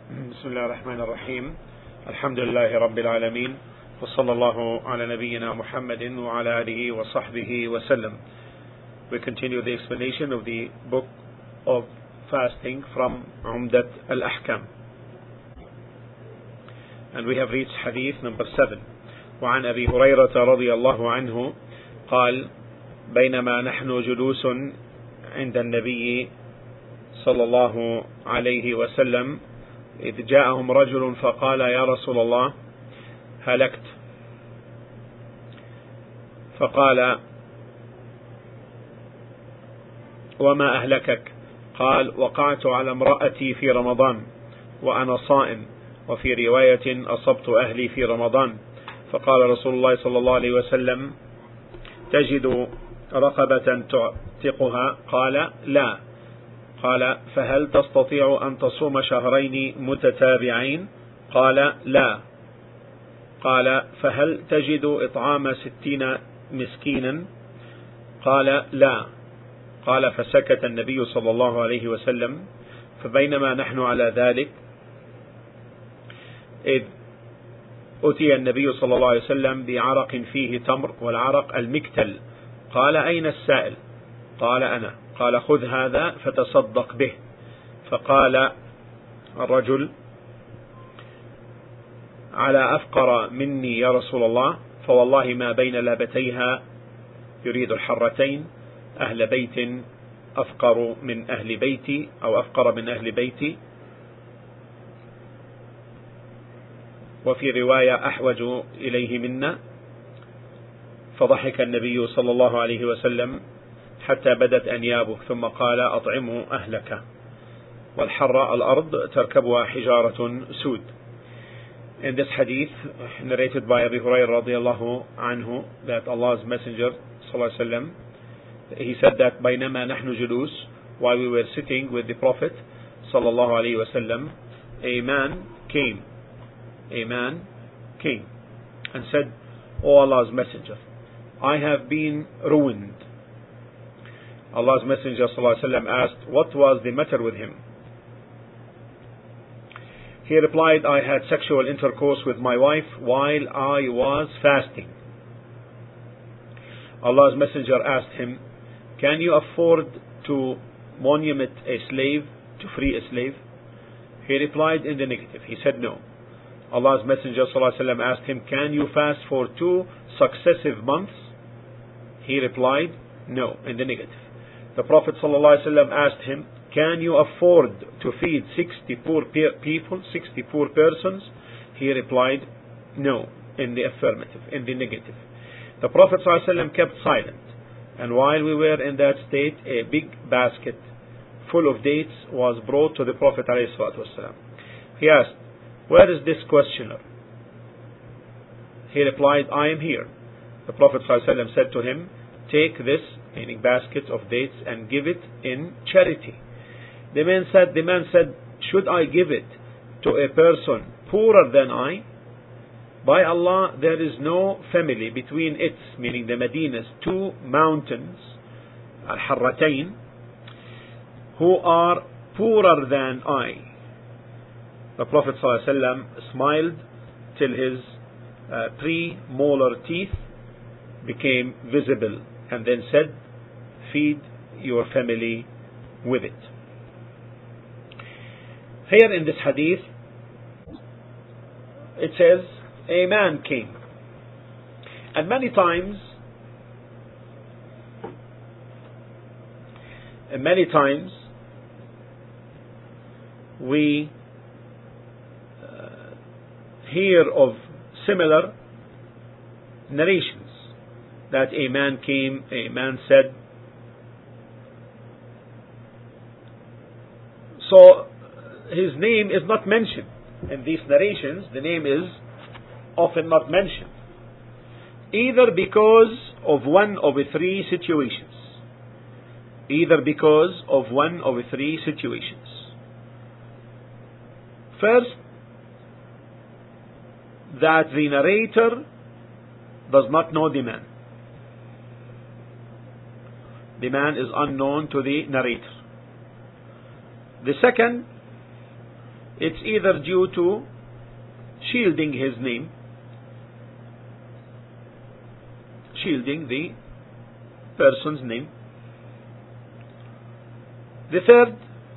بسم الله الرحمن الرحيم. الحمد لله رب العالمين، وصلى الله على نبينا محمد وعلى آله وصحبه وسلم. We continue the explanation of the book of fasting from Umdat al-Ahkam, and we have reached hadith number 7. وعن أبي هريرة رضي الله عنه قال: بينما نحن جلوس عند النبي صلى الله عليه وسلم إذ جاءهم رجل فقال: يا رسول الله هلكت. فقال: وما أهلكك؟ قال: وقعت على امرأتي في رمضان وأنا صائم، وفي رواية أصبت أهلي في رمضان. فقال رسول الله صلى الله عليه وسلم: تجد رقبة تعتقها؟ قال: لا. قال: فهل تستطيع أن تصوم شهرين متتابعين؟ قال: لا. قال: فهل تجد إطعام 60 مسكينا؟ قال: لا. قال: فسكت النبي صلى الله عليه وسلم. فبينما نحن على ذلك إذ أتي النبي صلى الله عليه وسلم بعرق فيه تمر، والعرق المكتل. قال: أين السائل؟ قال: أنا. قال: خذ هذا فتصدق به. فقال الرجل: على أفقر مني يا رسول الله، فوالله ما بين لابتيها، يريد الحرتين، أهل بيت أفقر من أهل بيتي، أو أفقر من أهل بيتي، وفي رواية أحوج إليه منا. فضحك النبي صلى الله عليه وسلم حتى بدت أنيابه، ثم قال: أطعموا أهلك. والحر الأرض تركبها حجارة سود. In this hadith narrated by Abu Hurairah radiallahu anhu, that Allah's Messenger sallallahu alaihi wasallam, he said that بينما نحن جلوس, while we were sitting with the Prophet sallallahu alaihi wasallam, a man came and said: O Allah's Messenger, I have been ruined. Allah's Messenger sallallahu alaihi wasallam asked, what was the matter with him? He replied, I had sexual intercourse with my wife while I was fasting. Allah's Messenger asked him, can you afford to manumit a slave, to free a slave? He replied in the negative. He said no. Allah's Messenger sallallahu alaihi wasallam asked him, can you fast for 2 successive months? He replied no, in the negative. The Prophet ﷺ asked him, can you afford to feed 60 poor people, 60 poor persons? He replied no, in the affirmative, in the negative. The Prophet ﷺ kept silent, and while we were in that state, a big basket full of dates was brought to the Prophet ﷺ. He asked, where is this questioner? He replied, I am here. The Prophet ﷺ said to him, take this, meaning baskets of dates, and give it in charity. The man said, should I give it to a person poorer than I? By Allah, there is no family between its, meaning the Medina's 2 mountains, Al-Harratain, who are poorer than I. The Prophet ﷺ smiled till his premolar teeth became visible, and then said, feed your family with it. Here in this hadith, it says, a man came. And many times we hear of similar narrations, that a man came, a man said. So his name is not mentioned in these narrations. The name is often not mentioned, either because of one of the 3 situations. First, that the narrator does not know the man. The man is unknown to the narrator. The second it's either due to shielding his name, shielding the person's name. The third,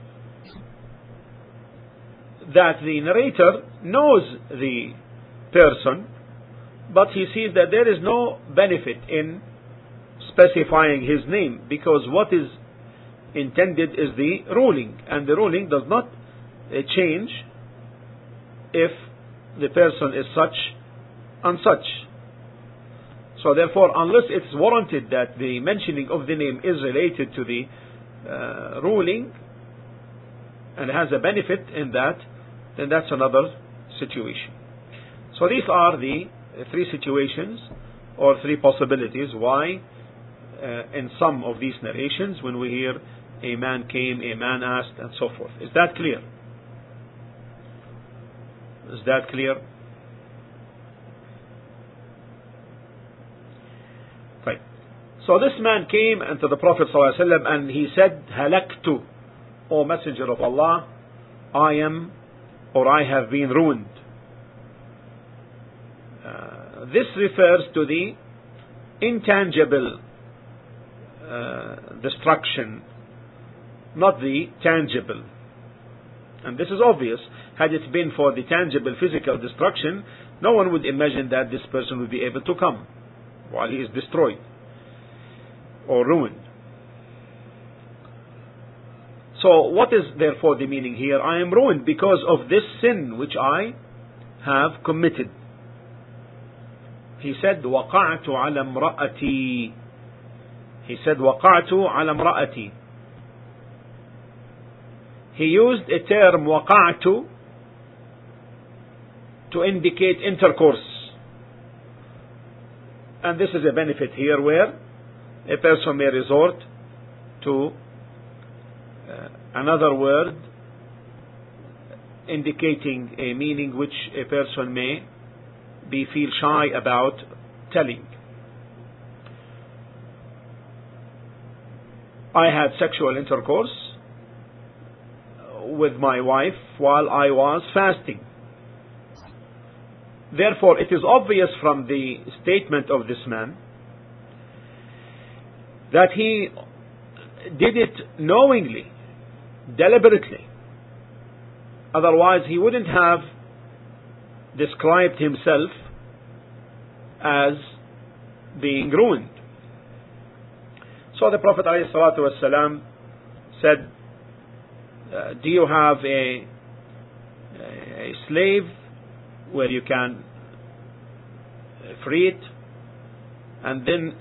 that the narrator knows the person, but he sees that there is no benefit in specifying his name, because what is intended is the ruling, and the ruling does not change if the person is such and such. So therefore, unless it's warranted that the mentioning of the name is related to the ruling and has a benefit in that, then that's another situation. So these are the three situations or three possibilities why in some of these narrations, when we hear a man came, a man asked, and so forth. Is that clear? Is that clear? Right. So this man came unto the Prophet ﷺ and he said, Halaktu, O Messenger of Allah, I am, or I have been ruined. This refers to the intangible destruction, not the tangible. And this is obvious. Had it been for the tangible physical destruction, no one would imagine that this person would be able to come while he is destroyed or ruined. So what is therefore the meaning here? I am ruined because of this sin which I have committed. He said, وَقَعْتُ عَلَى امْرَأَتِي. He said, وَقَعْتُ عَلَى امْرَأَتِي. He used a term, وَقَعْتُ, to indicate intercourse. And this is a benefit here where a person may resort to another word indicating a meaning which a person may feel shy about telling. I had sexual intercourse with my wife while I was fasting. Therefore, it is obvious from the statement of this man that he did it knowingly, deliberately. Otherwise, he wouldn't have described himself as being ruined. So the Prophet ﷺ said, do you have a slave where you can free it? And then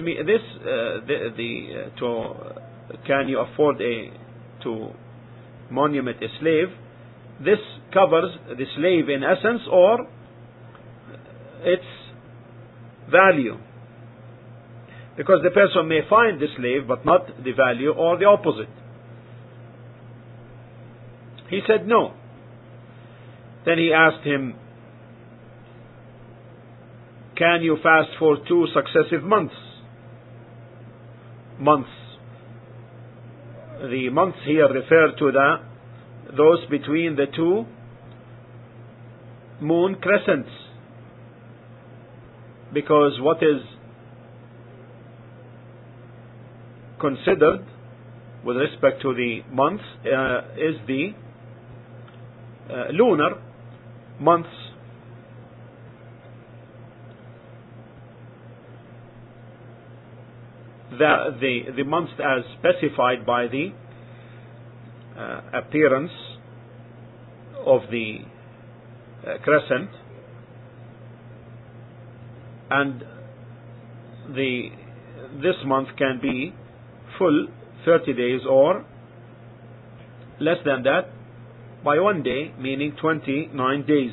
can you afford to monument a slave? This covers the slave in essence or its value, because the person may find the slave but not the value, or the opposite. He said no. Then he asked him, can you fast for 2 successive months? Months. The months here refer to those between the 2 moon crescents, because what is considered with respect to the months is the lunar months. The months as specified by the appearance of the crescent, and this month can be full 30 days or less than that by 1 day, meaning 29 days.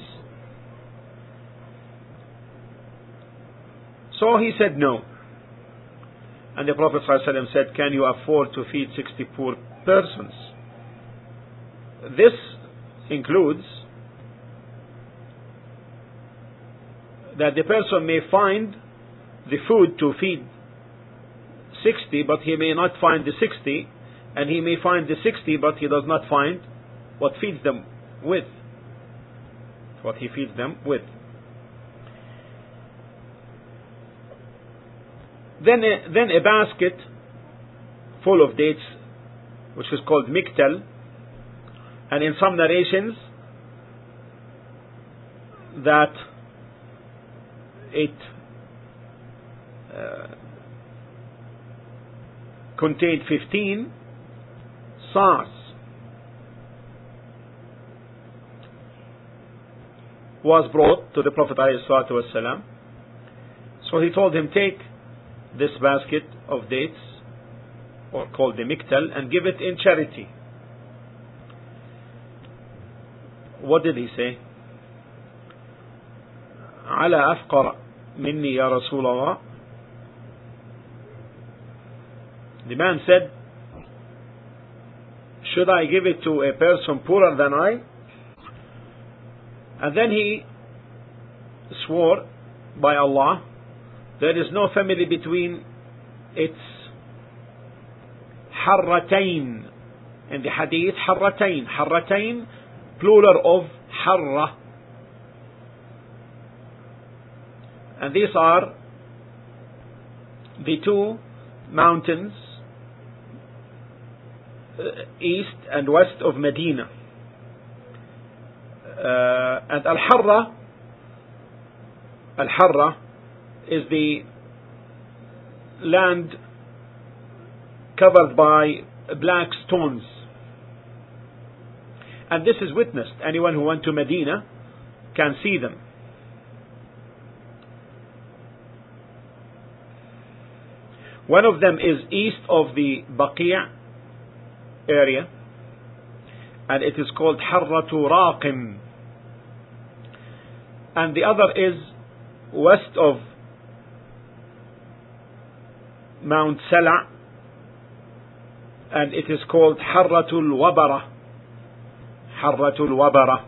So he said no. And the Prophet ﷺ said, can you afford to feed 60 poor persons? This includes that the person may find the food to feed 60, but he may not find the 60, and he may find the 60, but he does not find what feeds them with. what he feeds them with. Then a basket full of dates, which is called miktal, and in some narrations that it contained 15 sa'as, was brought to the Prophet ﷺ. So he told him, take this basket of dates, or called the miktal, and give it in charity. What did he say? على أفقر مني يا رسول الله. The man said, should I give it to a person poorer than I? And then he swore by Allah, there is no family between its harratain. In the hadith, harratain, plural of harra. And these are the two mountains east and west of Medina. And Al-Harra is the land covered by black stones. And this is witnessed. Anyone who went to Medina can see them. One of them is east of the Baqi' area, and it is called Harratu Raqim. And the other is west of Mount Sala', and it is called Harratul Wabara. Harratul Wabara.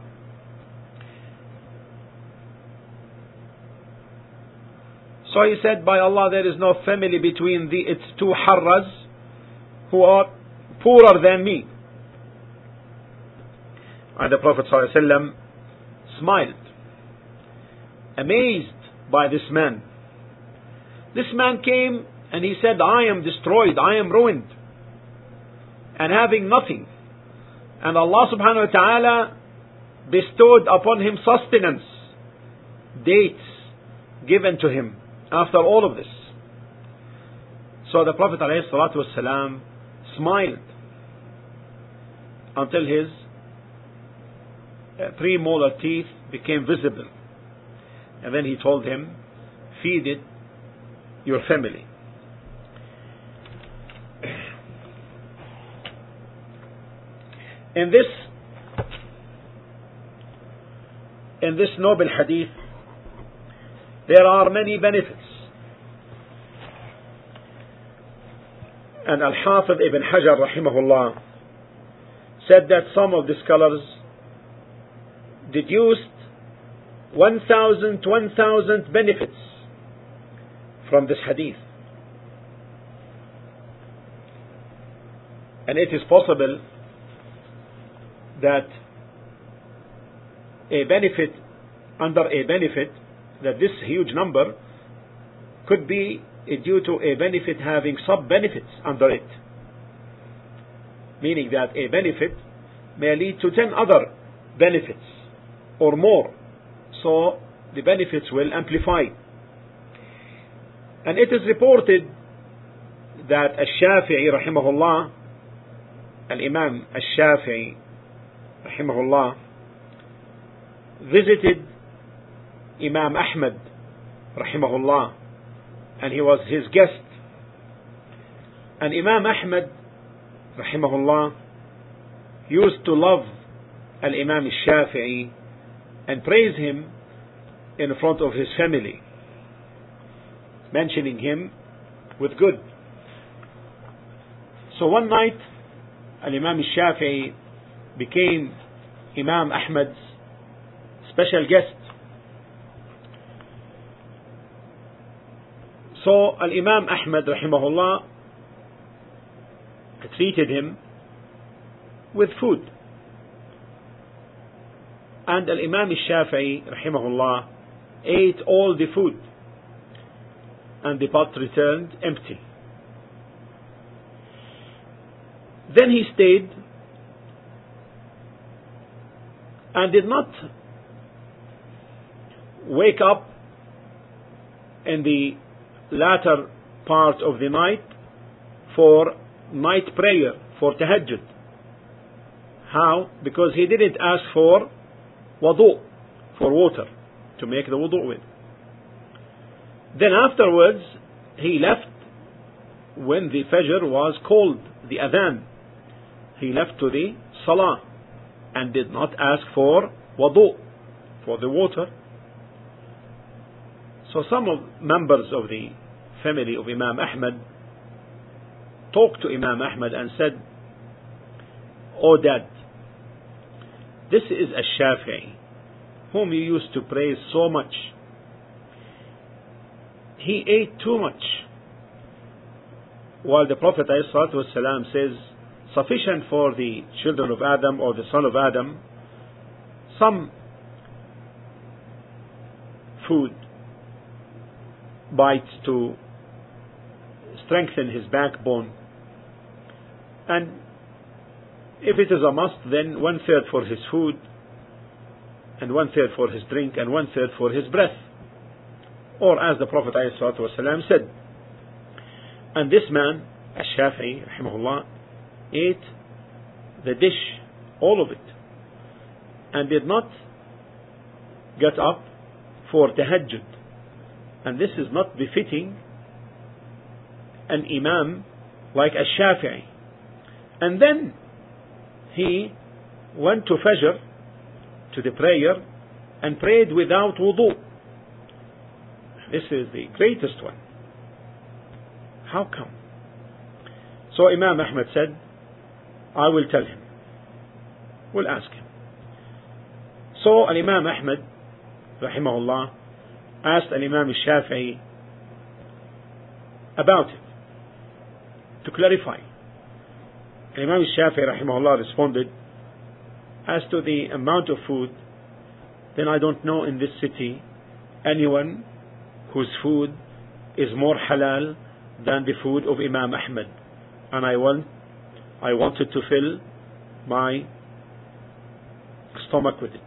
So he said, by Allah, there is no family between its two harras who are poorer than me. And the Prophet ﷺ smiled, amazed by this man. This man came and he said, I am destroyed, I am ruined, and having nothing. And Allah subhanahu wa ta'ala bestowed upon him sustenance, dates given to him after all of this. So the Prophet ﷺ smiled until his premolar teeth became visible. And then he told him, feed it your family. In this noble hadith, there are many benefits. And Al-Hafidh Ibn Hajar rahimahullah said that some of the scholars deduced 1,000 benefits from this hadith. And it is possible that a benefit under a benefit, that this huge number could be due to a benefit having sub-benefits under it. Meaning that a benefit may lead to 10 other benefits or more. So the benefits will amplify. And it is reported that Al-Shafi'i rahimahullah, Al-Imam Al-Shafi'i rahimahullah, visited Imam Ahmad rahimahullah, and he was his guest. And Imam Ahmad rahimahullah used to love Al-Imam Al-Shafi'i and praise him in front of his family, mentioning him with good. So one night Al-Imam Al-Shafi'i became Imam Ahmad's special guest. So Al-Imam Ahmad rahimahullah treated him with food. And Al-Imam al-Shafi'i rahimahullah ate all the food, and the pot returned empty. Then he stayed and did not wake up in the latter part of the night for night prayer, for tahajjud. How? Because he didn't ask for wudu, for water to make the wudu with. Then afterwards he left when the Fajr was called, the adhan. He left to the salah and did not ask for wudu, for the water. So some of members of the family of Imam Ahmad talked to Imam Ahmad and said, "Oh Dad, this is a Shafi'i whom you used to praise so much. He ate too much, while the Prophet ﷺ says sufficient for the children of Adam or the son of Adam some food, bites to strengthen his backbone, and if it is a must, then 1/3 for his food, and 1/3 for his drink, and 1/3 for his breath, or as the Prophet ﷺ said." And this man, Ash-Shafi'i rahimahullah, ate the dish, all of it, and did not get up for tahajjud. And this is not befitting an imam like Ash-Shafi'i. And then he went to Fajr, to the prayer, and prayed without wudu. This is the greatest one. How come? So Imam Ahmad said, "I will tell him. We'll ask him." So Imam Ahmad rahimahullah asked Imam al-Shafi'i about it, to clarify. Imam al-Shafi'i rahimahullah responded, "As to the amount of food, then I don't know in this city anyone whose food is more halal than the food of Imam Ahmad, and I wanted to fill my stomach with it."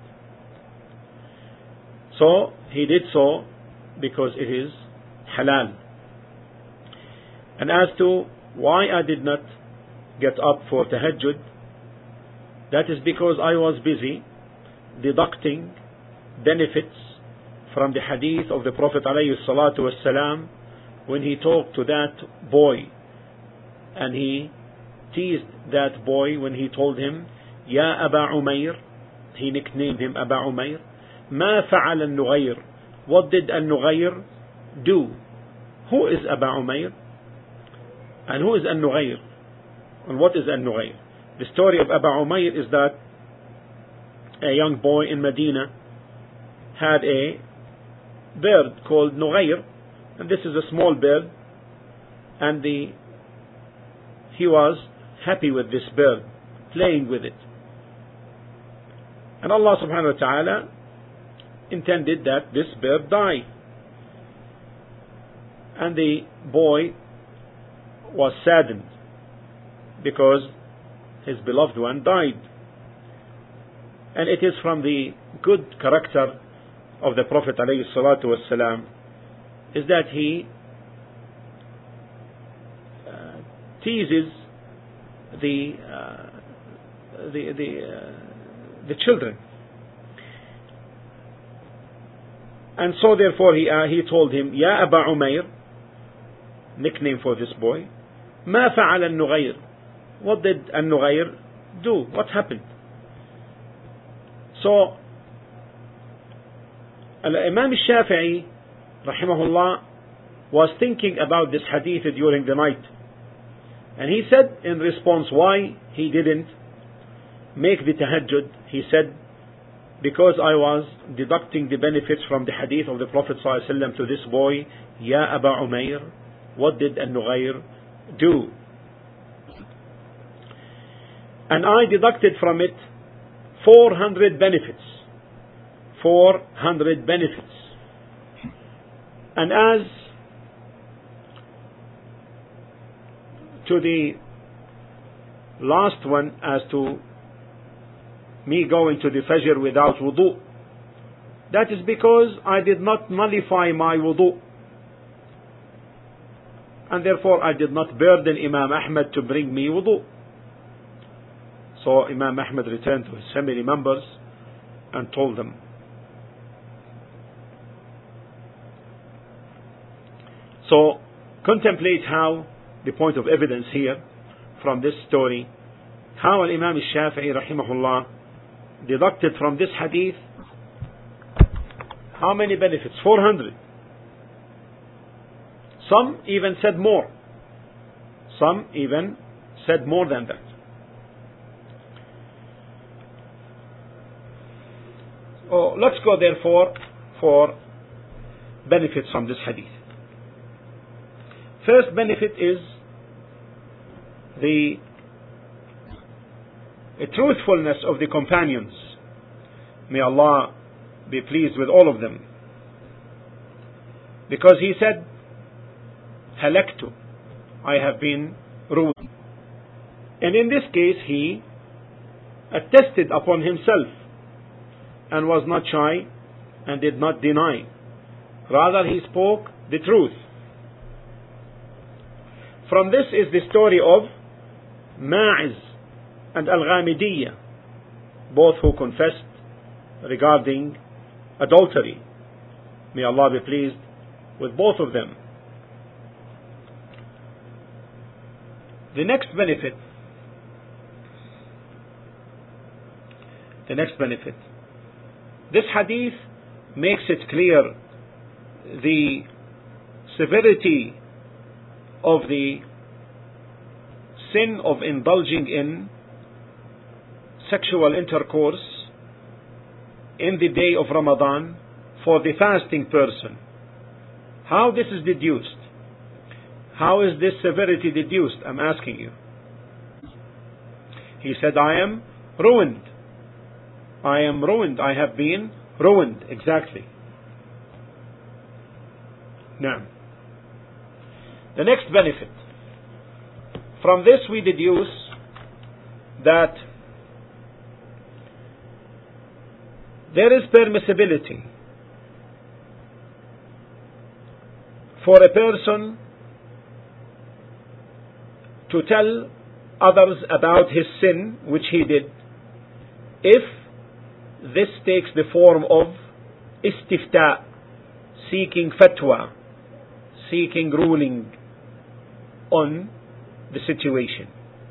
So he did so because it is halal. And as to why I did not get up for tahajjud, that is because I was busy deducting benefits from the hadith of the Prophet ﷺ when he talked to that boy, and he teased that boy when he told him, "Ya Aba Umayr," he nicknamed him Aba Umayr, "Ma fa'al al-Nughayr," what did al-Nughayr do? Who is Aba Umayr? And who is al-Nughayr? And what is al-Nughayr? The story of Aba Umayr is that a young boy in Medina had a bird called Nughayr, and this is a small bird, and he was happy with this bird, playing with it. And Allah subhanahu wa ta'ala intended that this bird die. And the boy was saddened because his beloved one died. And it is from the good character of the Prophet ﷺ is that he teases the children. And so therefore he told him, "Ya Aba Umayr," nickname for this boy, "Ma fa'al al-Nughayr," what did al-Nughayr do? What happened? So Imam al-Shafi'i rahimahullah was thinking about this hadith during the night, and he said in response why he didn't make the tahajjud, he said, "Because I was deducting the benefits from the hadith of the Prophet ﷺ to this boy, Ya Aba Umayr, what did al-Nughayr do? And I deducted from it 400 benefits 400 benefits. And as to the last one, as to me going to the Fajr without wudu, that is because I did not nullify my wudu, and therefore I did not burden Imam Ahmad to bring me wudu. So Imam Ahmad returned to his family members and told them. So contemplate how the point of evidence here from this story, how Imam al-Shafi'i rahimahullah deducted from this hadith how many benefits? 400. Some even said more. Some even said more than that. Oh, let's go therefore for benefits from this hadith. First benefit is the truthfulness of the companions. May Allah be pleased with all of them. Because he said, halaktu, I have been ruined. And in this case he attested upon himself and was not shy and did not deny. Rather he spoke the truth. From this is the story of Ma'iz and Al-Ghamidiyya, both who confessed regarding adultery. May Allah be pleased with both of them. The next benefit, this hadith makes it clear the severity of the sin of indulging in sexual intercourse in the day of Ramadan for the fasting person. How this is deduced? How is this severity deduced? I'm asking you. He said, I am ruined. I am ruined. I have been ruined. Exactly. Now, the next benefit. From this we deduce that there is permissibility for a person to tell others about his sin which he did, if this takes the form of istifta, seeking fatwa, seeking ruling on the situation.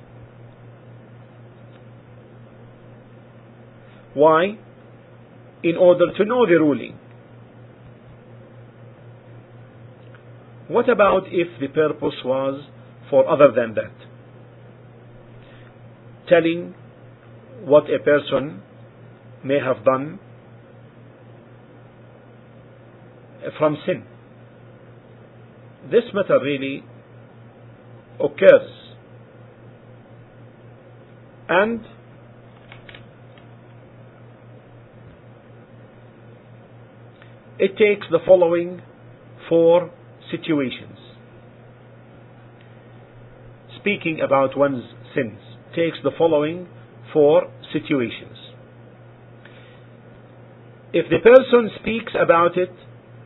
Why? In order to know the ruling. What about if the purpose was for other than that? Telling what a person may have done from sin. This matter really occurs, and it takes the following 4 situations. Speaking about one's sins takes the following 4 situations. If the person speaks about it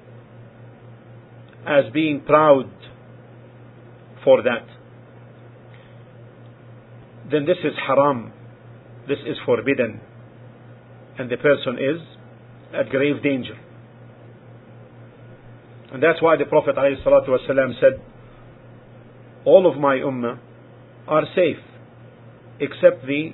as being proud for that, then this is haram, this is forbidden, and the person is at grave danger. And that's why the Prophet ﷺ said, all of my ummah are safe except the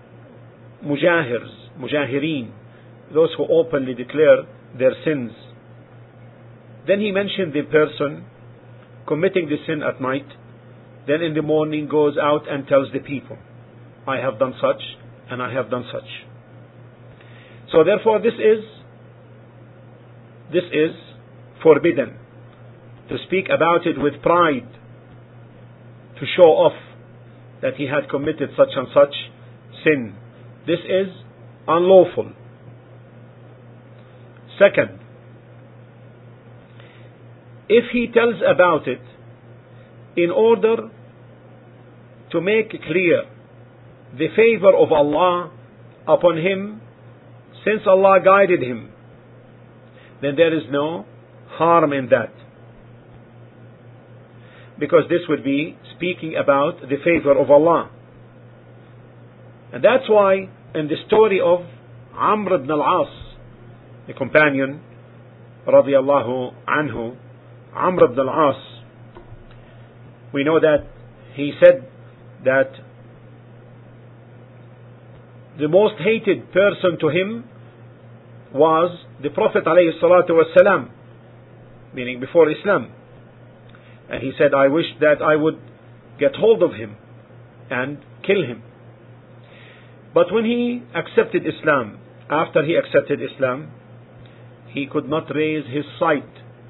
mujahireen, those who openly declare their sins. Then he mentioned the person committing the sin at night, then in the morning goes out and tells the people, I have done such and I have done such. So therefore this is forbidden, to speak about it with pride, to show off that he had committed such and such sin. This is unlawful. Second, if he tells about it in order to make clear the favor of Allah upon him, since Allah guided him, then there is no harm in that, because this would be speaking about the favor of Allah. And that's why in the story of Amr ibn al-As, the companion radiyallahu anhu, Amr ibn al-As, we know that he said that the most hated person to him was the Prophet alayhi salatu wasalam, meaning before Islam. And he said, I wish that I would get hold of him and kill him. But when he accepted Islam, after he accepted Islam, he could not raise his sight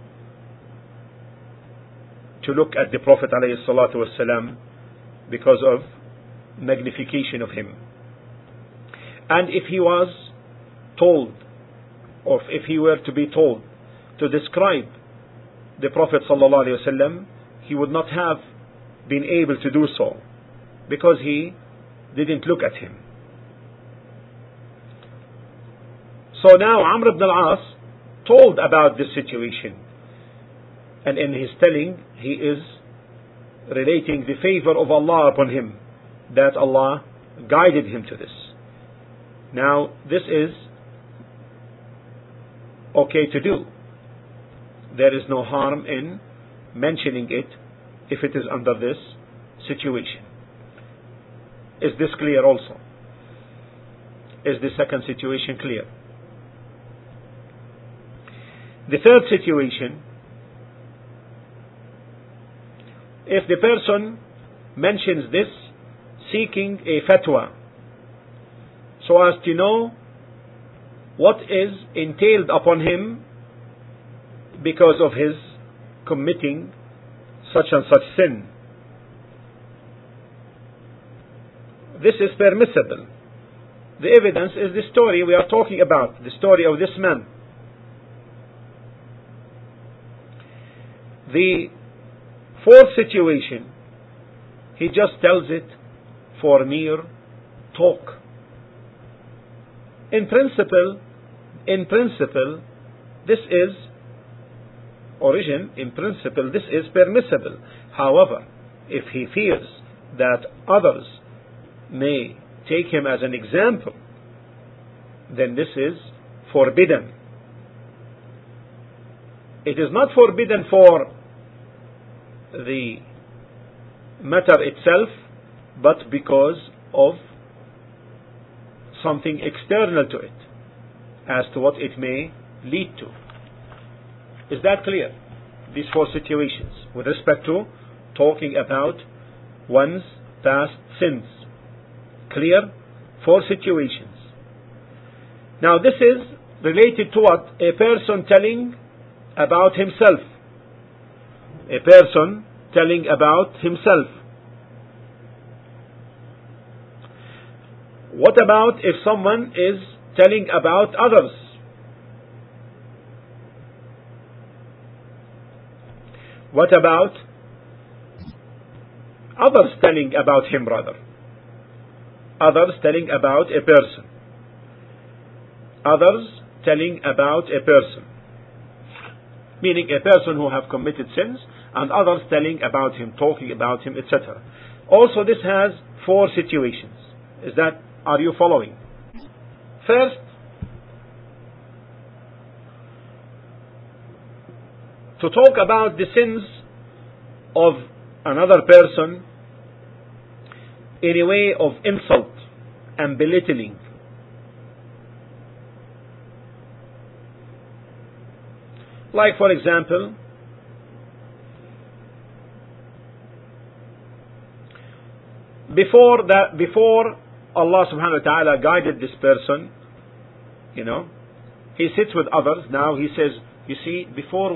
to look at the Prophet ﷺ because of magnification of him. And if he was told, or if he were to be told to describe the Prophet ﷺ, he would not have been able to do so because he didn't look at him. So now Amr ibn al-As told about this situation, and in his telling he is relating the favor of Allah upon him, that Allah guided him to this. Now this is okay to do. There is no harm in mentioning it if it is under this situation. Is this clear also? Is the second situation clear? The third situation, if the person mentions this seeking a fatwa, so as to know what is entailed upon him because of his committing such and such sin, this is permissible. The evidence is the story we are talking about, the story of this man. The fourth situation, he just tells it for mere talk. In principle, this is this is permissible. However, if he fears that others may take him as an example, then this is forbidden. It is not forbidden for the matter itself, but because of something external to it, as to what it may lead to. Is that clear? These four situations with respect to talking about one's past sins. Clear? Four situations. Now this is related to what? A person telling about himself. A person telling about himself. What about if someone is telling about others? What about others telling about him, rather? Others telling about a person. Others telling about a person. Meaning a person who have committed sins, and others telling about him, talking about him, etc. Also this has four situations. Are you following? First, to talk about the sins of another person in a way of insult and belittling. Like for example, before Allah subhanahu wa ta'ala guided this person, he sits with others. Now he says, you see, before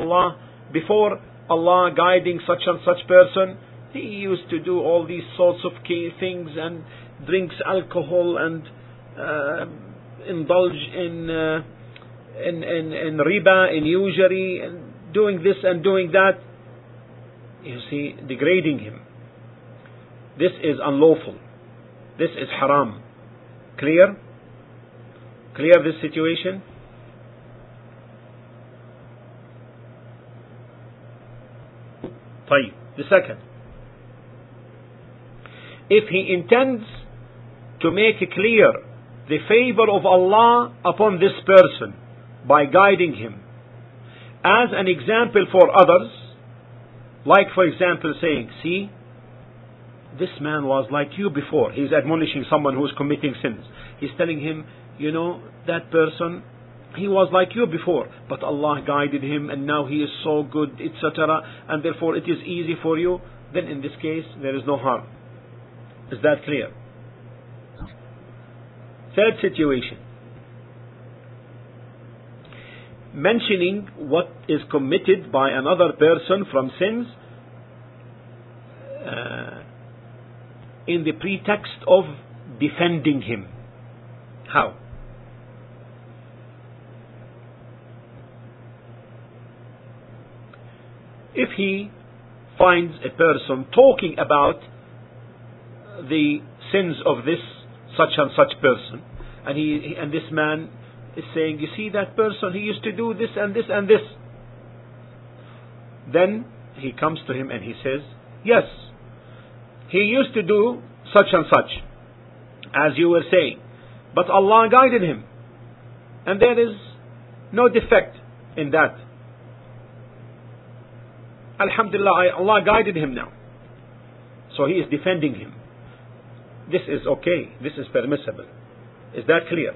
Allah guiding such and such person, he used to do all these sorts of key things and drinks alcohol and indulge in in riba, in usury, and doing this and doing that. You see, degrading him. This is unlawful. This is haram. Clear? Clear this situation? طيب. The second. If he intends to make clear the favor of Allah upon this person by guiding him as an example for others, like for example saying, see, this man was like you before. He's admonishing someone who's committing sins. He's telling him, you know, that person, he was like you before, but Allah guided him and now he is so good, etc. And therefore it is easy for you. Then in this case, there is no harm. Is that clear? Third situation. Mentioning what is committed by another person from sins in the pretext of defending him. How? If he finds a person talking about the sins of this such and such person, and this man is saying, you see that person, he used to do this and this and this. Then he comes to him and he says, yes, he used to do such and such, as you were saying, but Allah guided him, and there is no defect in that. Alhamdulillah, Allah guided him now. So he is defending him. This is okay. This is permissible. Is that clear?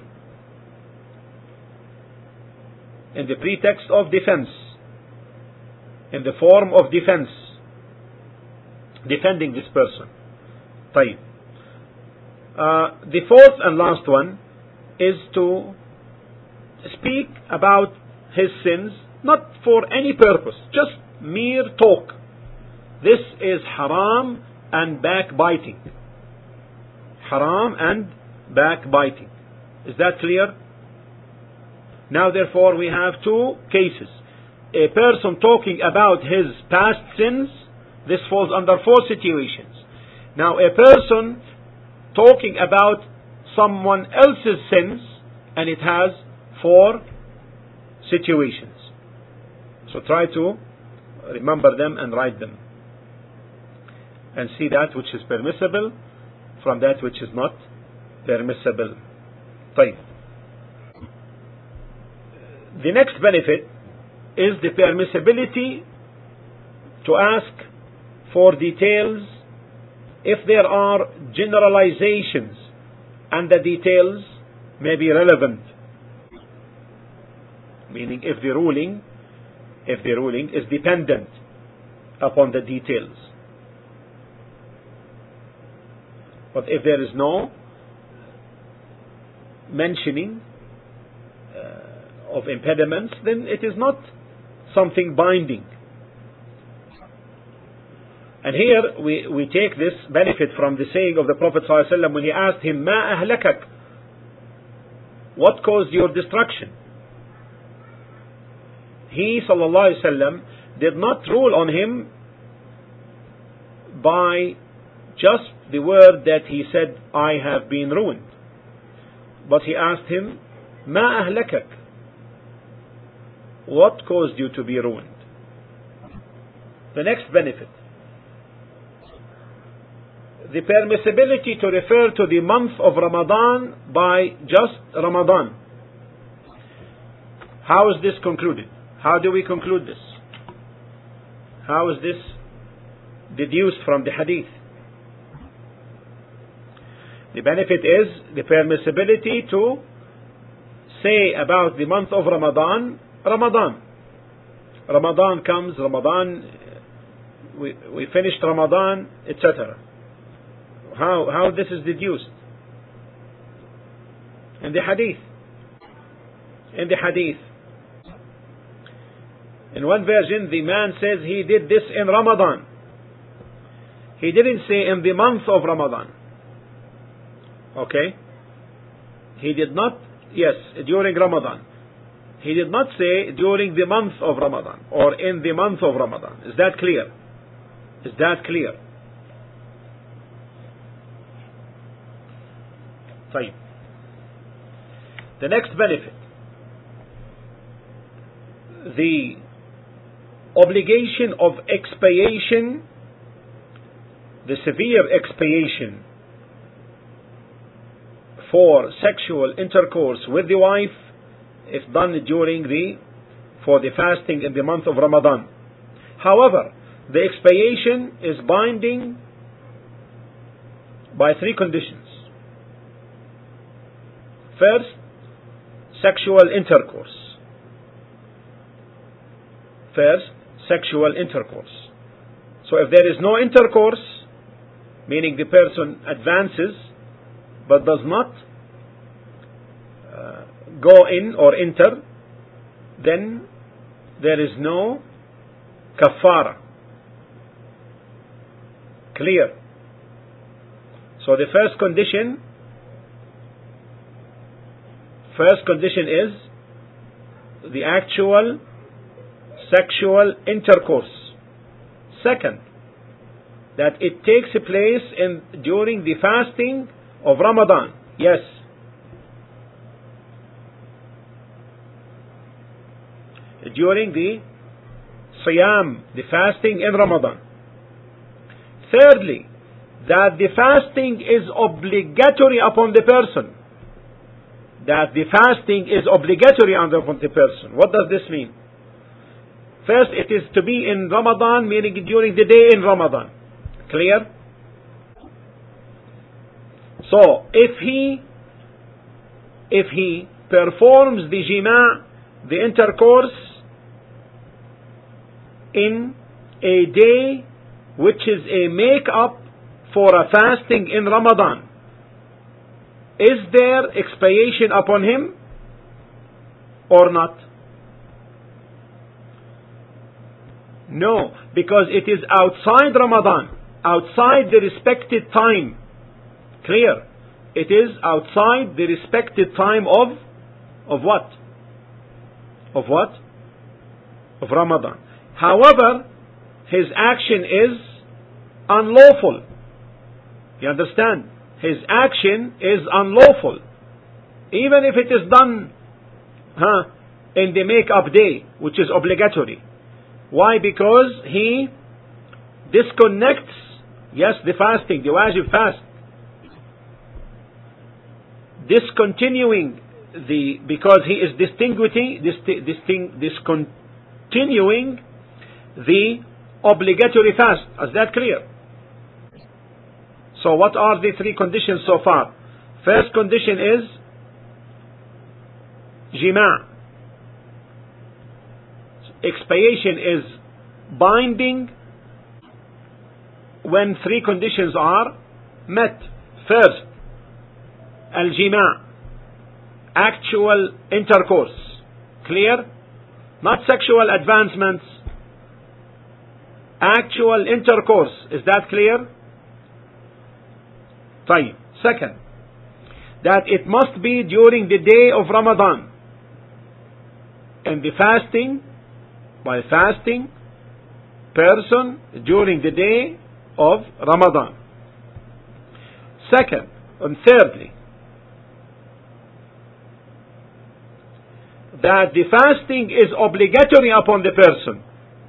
In the pretext of defense, in the form of defense, defending this person. طيب. The fourth and last one is to speak about his sins, not for any purpose, just mere talk. This is haram and backbiting. Haram and backbiting. Is that clear? Now therefore we have two cases. A person talking about his past sins, this falls under four situations. Now a person talking about someone else's sins, and it has four situations. So try to remember them and write them, and see that which is permissible from that which is not permissible. طيب. The next benefit is the permissibility to ask for details if there are generalizations and the details may be relevant. Meaning if the ruling is dependent upon the details. But if there is no mentioning of impediments, then it is not something binding. And here we take this benefit from the saying of the Prophet ﷺ when he asked him, "Ma ahlakak?" What caused your destruction? He ﷺ did not rule on him by just the word that he said, I have been ruined. But he asked him, "Ma ahlakak?" What caused you to be ruined? The next benefit, the permissibility to refer to the month of Ramadan by just Ramadan. How is this concluded? How do we conclude this? How is this deduced from the hadith? The benefit is the permissibility to say about the month of Ramadan, Ramadan. Ramadan comes, Ramadan, we finished Ramadan, etc. How this is deduced? In the hadith. In the hadith. In one version, the man says he did this in Ramadan. He didn't say in the month of Ramadan. Okay? He did not, yes, during Ramadan. He did not say during the month of Ramadan or in the month of Ramadan. Is that clear? Is that clear? طيب. The next benefit, the obligation of expiation, the severe expiation for sexual intercourse with the wife if done for the fasting in the month of Ramadan. However, the expiation is binding by three conditions. First, sexual intercourse. First, sexual intercourse. So if there is no intercourse, meaning the person advances but does not go in or enter, then there is no kafara. Clear? So the first condition is the actual sexual intercourse. Second, that it takes place during the fasting of Ramadan. Yes. During the Siyam, the fasting in Ramadan. Thirdly, that the fasting is obligatory upon the person. That the fasting is obligatory upon the person. What does this mean? First, it is to be in Ramadan, meaning during the day in Ramadan. Clear? So, if he performs the jima', the intercourse, in a day which is a make-up for a fasting in Ramadan, is there expiation upon him or not? No, because it is outside Ramadan, outside the respected time. Clear? It is outside the respected time of what? Of what? Of Ramadan. However, his action is unlawful. You understand? His action is unlawful. Even if it is done in the make-up day, which is obligatory. Why? Because he disconnects, the fasting, the wajib fast. Discontinuing because he is discontinuing the obligatory fast. Is that clear? So what are the three conditions so far? First condition is jima'. Expiation is binding when three conditions are met. First, al-jima', actual intercourse. Clear? Not sexual advancements. Actual intercourse. Is that clear? طيب. Second, that it must be during the day of Ramadan. And the fasting, by fasting, person during the day of Ramadan. Second, and thirdly, that the fasting is obligatory upon the person.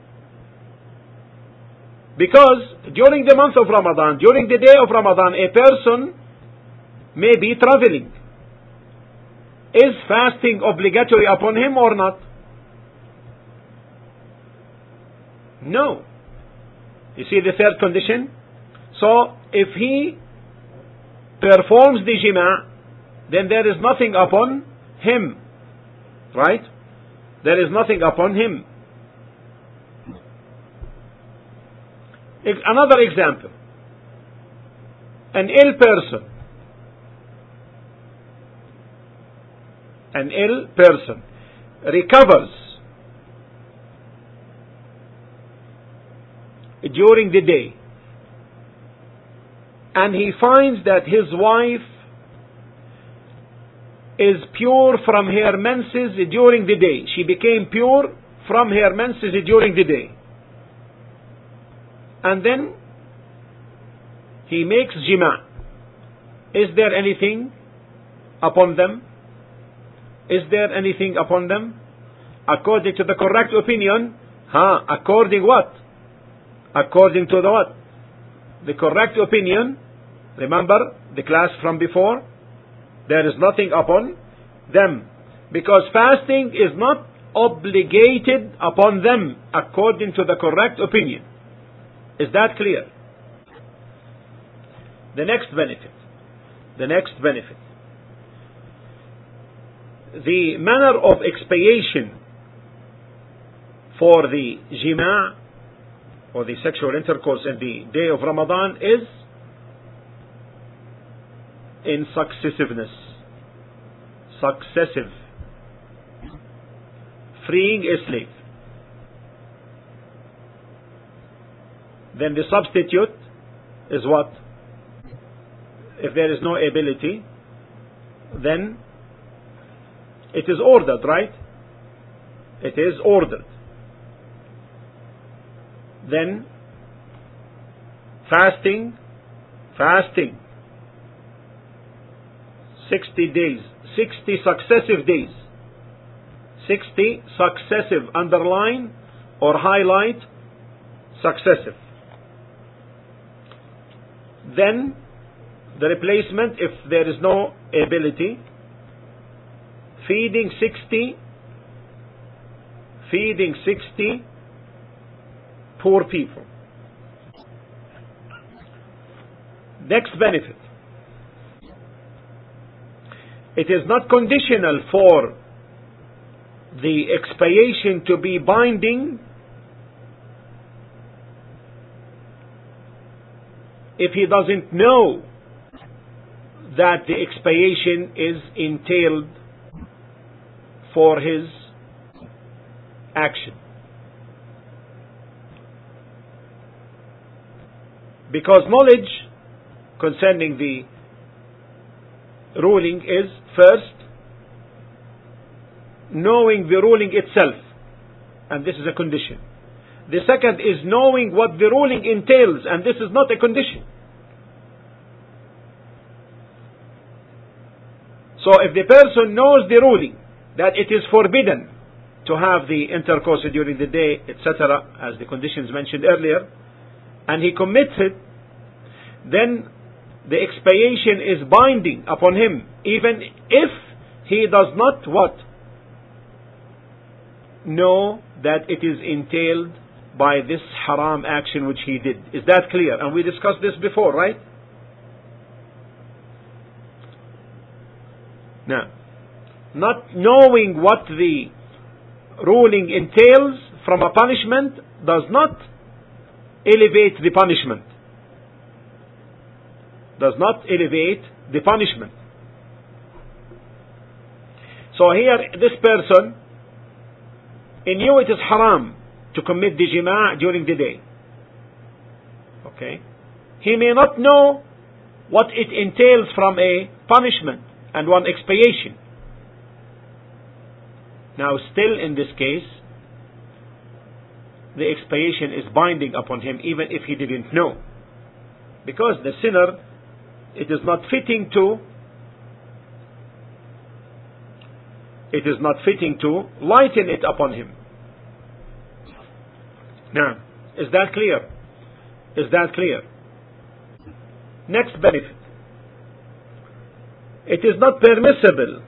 Because during the month of Ramadan, during the day of Ramadan, a person may be traveling. Is fasting obligatory upon him or not? No. You see the third condition? So, if he performs the jima', then there is nothing upon him. Right? There is nothing upon him. Another example. An ill person recovers during the day, and he finds that his wife is pure from her menses during the day. She became pure from her menses during the day. And then he makes jima'. Is there anything upon them? Is there anything upon them? According to the correct opinion, according what? According to the what? The correct opinion, remember the class from before? There is nothing upon them. Because fasting is not obligated upon them according to the correct opinion. Is that clear? The next benefit. The manner of expiation for the jima' or the sexual intercourse in the day of Ramadan is in successiveness. Successive. Freeing a slave. Then the substitute is what? If there is no ability, then it is ordered, right? It is ordered. Then fasting 60 days, 60 successive days, 60 successive, underline or highlight successive. Then the replacement, if there is no ability, feeding 60 poor people. Next benefit. It is not conditional for the expiation to be binding if he doesn't know that the expiation is entailed for his action. Because knowledge concerning the ruling is first knowing the ruling itself, and this is a condition. The second is knowing what the ruling entails, and this is not a condition. So if the person knows the ruling, that it is forbidden to have the intercourse during the day, etc., as the conditions mentioned earlier, and he commits it, then the expiation is binding upon him, even if he does not what? Know that it is entailed by this haram action which he did. Is that clear? And we discussed this before, right? Now, not knowing what the ruling entails from a punishment does not elevate the punishment. Does not elevate the punishment. So here, this person, he knew it is haram to commit the jima' during the day. Okay? He may not know what it entails from a punishment and one expiation. Now, still in this case, the expiation is binding upon him even if he didn't know. Because the sinner, it is not fitting to lighten it upon him. Now, is that clear? Is that clear? Next benefit. It is not permissible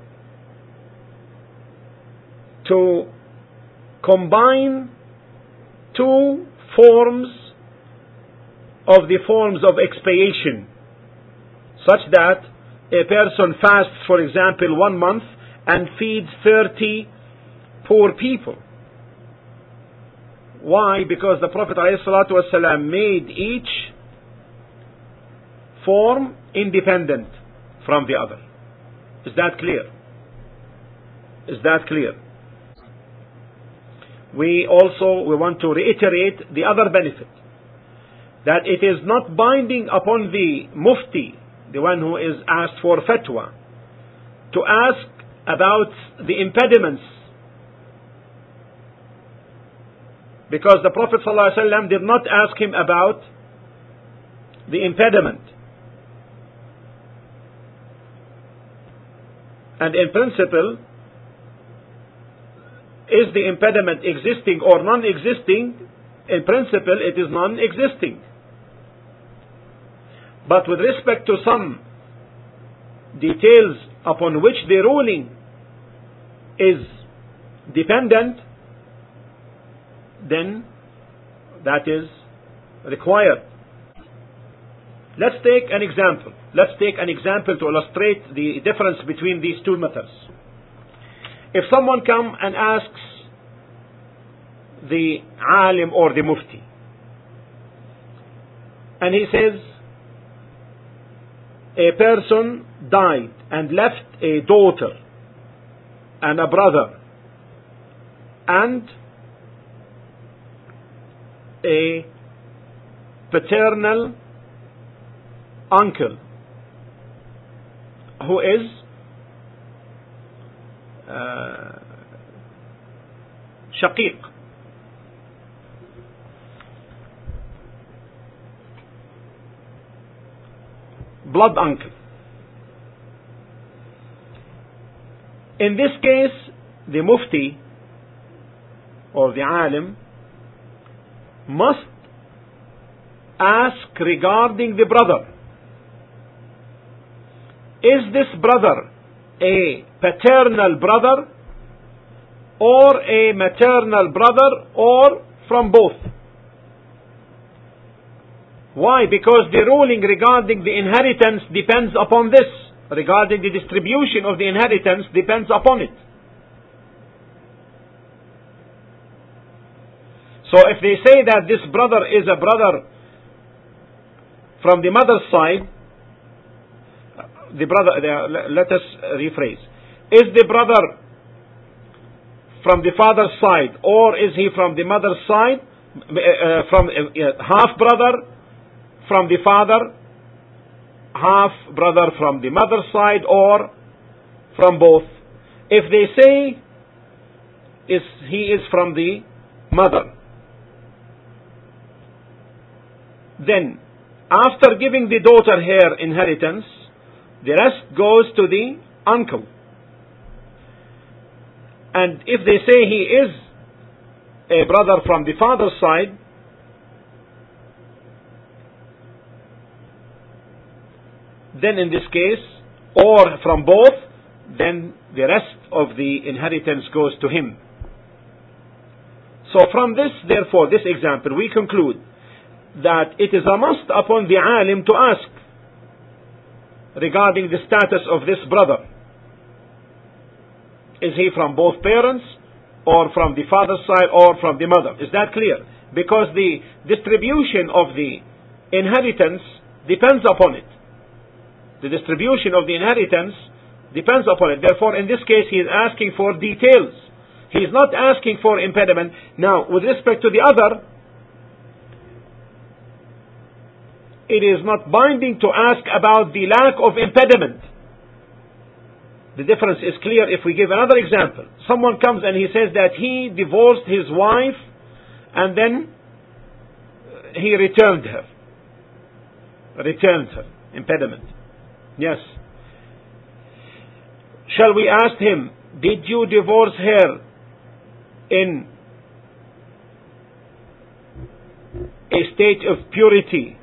to combine two forms of the forms of expiation, such that a person fasts, for example, 1 month and feeds 30 poor people. Why? Because the Prophet ﷺ made each form independent from the other. Is that clear? Is that clear? We want to reiterate the other benefit, that it is not binding upon the mufti, the one who is asked for fatwa, to ask about the impediments, because the Prophet ﷺ did not ask him about the impediment. And in principle, is the impediment existing or non-existing? In principle, it is non-existing. But with respect to some details upon which the ruling is dependent, then that is required. Let's take an example. Let's take an example to illustrate the difference between these two methods. If someone comes and asks the alim or the mufti, and he says, a person died and left a daughter and a brother and a paternal uncle who is shaqiq. Blood uncle. In this case, the mufti or the alim must ask regarding the brother. Is this brother a paternal brother or a maternal brother or from both? Why? Because the ruling regarding the inheritance depends upon this. Regarding the distribution of the inheritance depends upon it. So if they say that this brother is a brother from the mother's side, let us rephrase. Is the brother from the father's side or is he from the mother's side? From half brother from the father, half brother from the mother's side, or from both? If they say he is from the mother, then after giving the daughter her inheritance, the rest goes to the uncle. And if they say he is a brother from the father's side, then in this case, or from both, then the rest of the inheritance goes to him. So from this, therefore, this example, we conclude that it is a must upon the alim to ask regarding the status of this brother. Is he from both parents, or from the father's side, or from the mother? Is that clear? Because the distribution of the inheritance depends upon it. The distribution of the inheritance depends upon it. Therefore, in this case, he is asking for details. He is not asking for impediment. Now, with respect to the other, it is not binding to ask about the lack of impediment. The difference is clear if we give another example. Someone comes and he says that he divorced his wife and then he returned her. Impediment. Yes. Shall we ask him, did you divorce her in a state of purity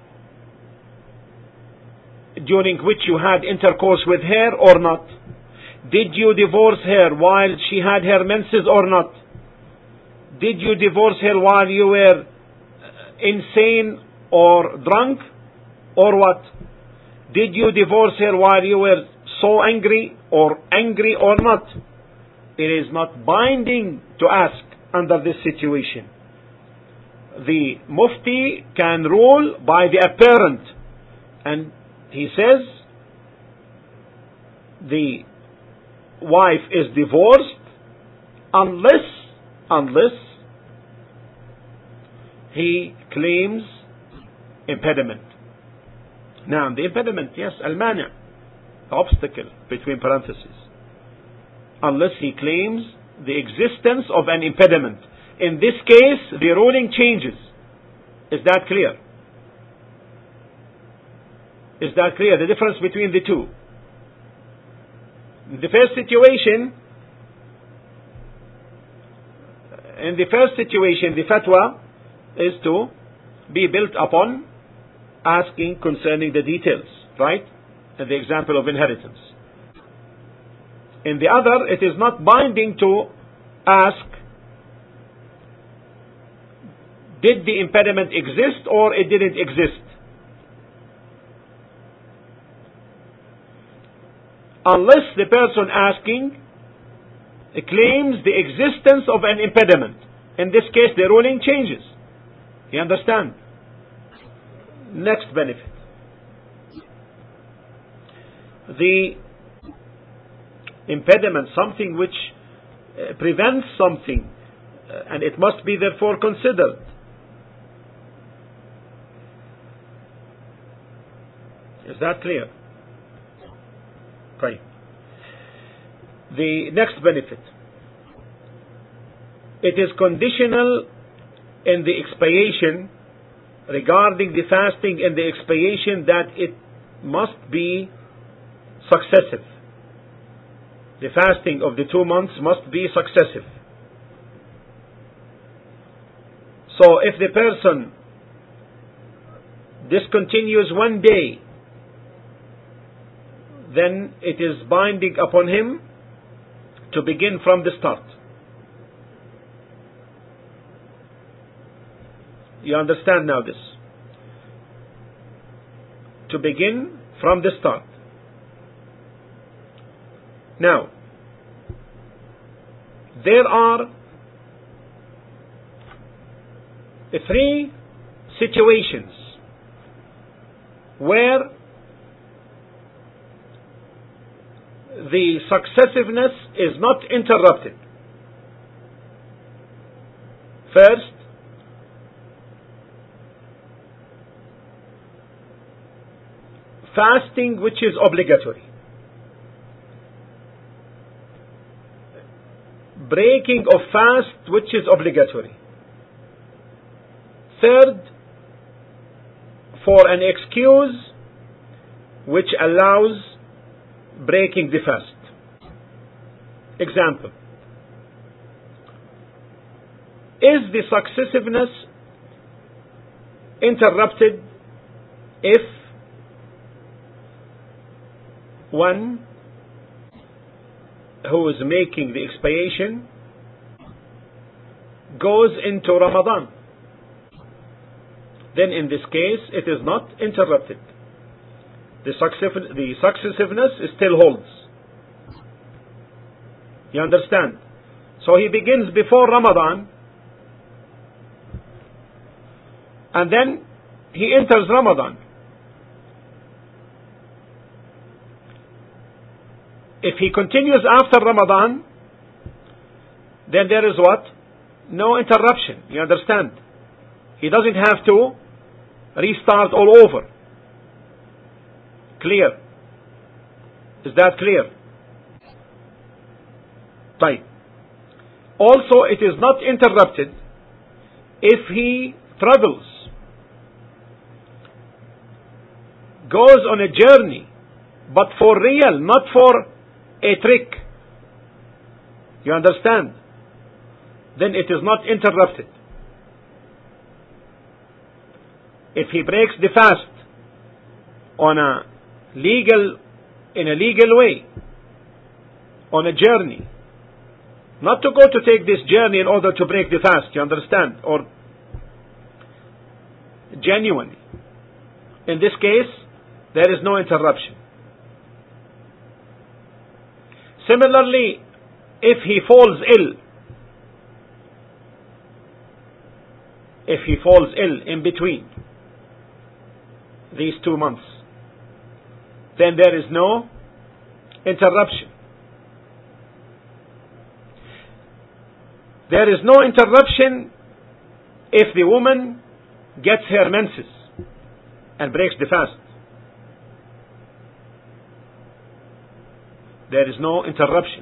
during which you had intercourse with her or not? Did you divorce her while she had her menses or not? Did you divorce her while you were insane or drunk or what? Did you divorce her while you were so angry or not? It is not binding to ask under this situation. The mufti can rule by the apparent, and he says the wife is divorced unless he claims impediment. Now, the impediment, yes, al-mani'. obstacle between parentheses, unless he claims the existence of an impediment. In this case, the ruling changes. Is that clear? Is that clear? The difference between the two. In the first situation, the fatwa is to be built upon asking concerning the details, right? And the example of inheritance. In the other, it is not binding to ask, did the impediment exist or it didn't exist? Unless the person asking claims the existence of an impediment. In this case, the ruling changes. You understand? Next benefit. The impediment, something which prevents something, and it must be therefore considered. Is that clear? Right. The next benefit. It is conditional in the expiation regarding the fasting and the expiation that it must be successive. The fasting of the 2 months must be successive. So if the person discontinues 1 day, then it is binding upon him to begin from the start. You understand now this? To begin from the start. Now, there are 3 situations where the successiveness is not interrupted. First, fasting which is obligatory. Breaking of fast which is obligatory. Third, for an excuse which allows breaking the fast. Example. Is the successiveness interrupted if one who is making the expiation goes into Ramadan? Then in this case it is not interrupted. The successiveness still holds. You understand? So he begins before Ramadan, and then he enters Ramadan. If he continues after Ramadan, then there is what? No interruption. You understand? He doesn't have to restart all over. Clear? Is that clear? Right. Also, it is not interrupted if he travels, goes on a journey, but for real, not for a trick. You understand? Then it is not interrupted. If he breaks the fast in a legal way, on a journey, not to go to take this journey in order to break the fast, you understand, or genuinely. In this case, there is no interruption. Similarly, if he falls ill in between these 2 months, then there is no interruption. There is no interruption if the woman gets her menses and breaks the fast. There is no interruption.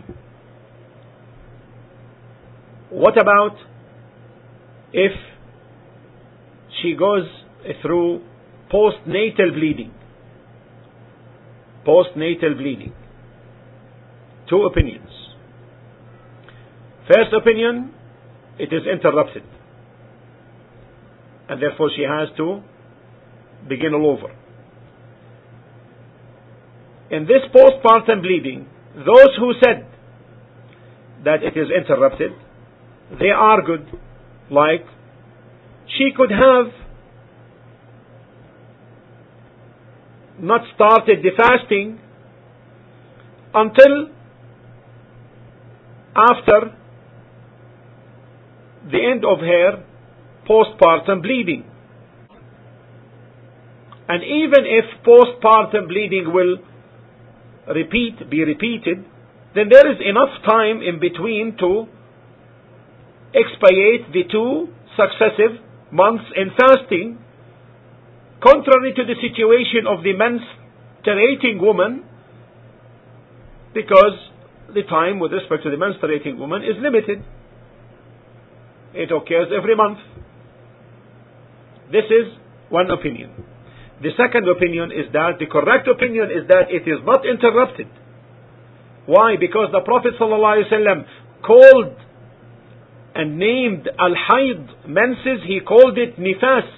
What about if she goes through postnatal bleeding? Postnatal bleeding. Two opinions. First opinion, it is interrupted, and therefore she has to begin all over. In this postpartum bleeding, those who said that it is interrupted, they argued like she could have not started the fasting until after the end of her postpartum bleeding. And even if postpartum bleeding will be repeated, then there is enough time in between to expiate the 2 successive months in fasting, contrary to the situation of the menstruating woman, because the time with respect to the menstruating woman is limited. It occurs every month. This is one opinion. The second opinion is that, the correct opinion is that it is not interrupted. Why? Because the Prophet ﷺ called and named al-hayd, menses, he called it nifas.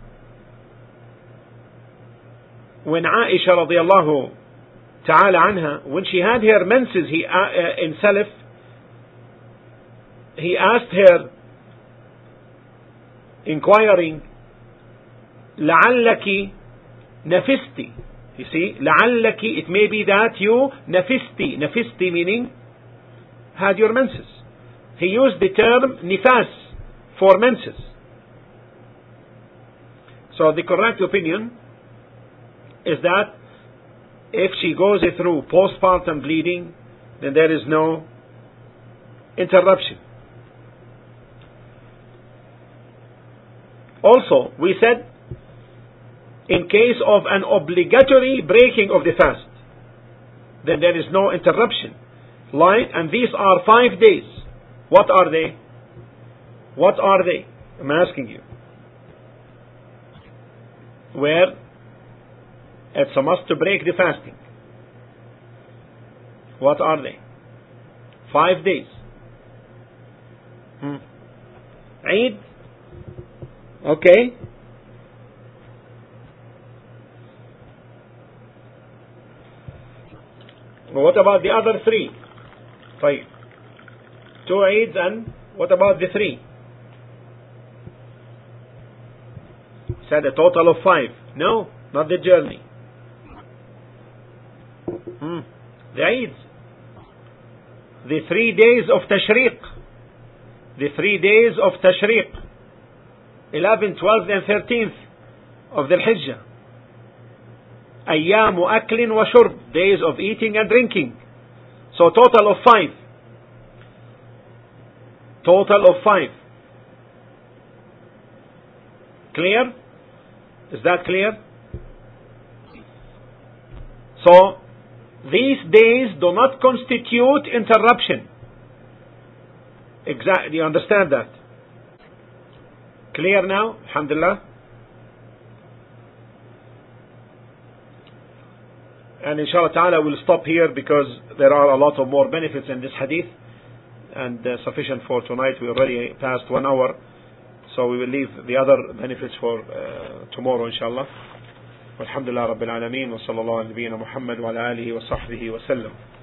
When Aisha radiallahu ta'ala anha, when she had her menses in Salaf, he asked her, inquiring, لعلك نفستي. You see, لعلك, it may be that you نفستي. نفستي meaning had your menses. He used the term nifas for menses. So the correct opinion is that if she goes through postpartum bleeding, then there is no interruption. Also, we said, in case of an obligatory breaking of the fast, then there is no interruption. And these are 5 days. What are they? What are they? I'm asking you. Where it's a must to break the fasting. What are they? 5 days. Eid? Okay. Well, what about the other 3? 5. 2 Eids, and what about the 3? Said a total of 5. No, not the journey. The Eids. The 3 days of Tashriq. The 3 days of Tashriq. 11th, 12th and 13th of the Hijjah. أيام أكل وشرب, days of eating and drinking. So total of 5. Total of 5. Clear? Is that clear? So these days do not constitute interruption. Exactly. You understand that? Clear now? Alhamdulillah. And inshallah ta'ala we'll stop here, because there are a lot of more benefits in this hadith, and sufficient for tonight. We already passed 1 hour, so we will leave the other benefits for tomorrow inshallah. Walhamdulillah Rabbil Alameen, wa sallallahu ala nabiyyina Muhammad wa ala alihi wa sahbihi wa sallam.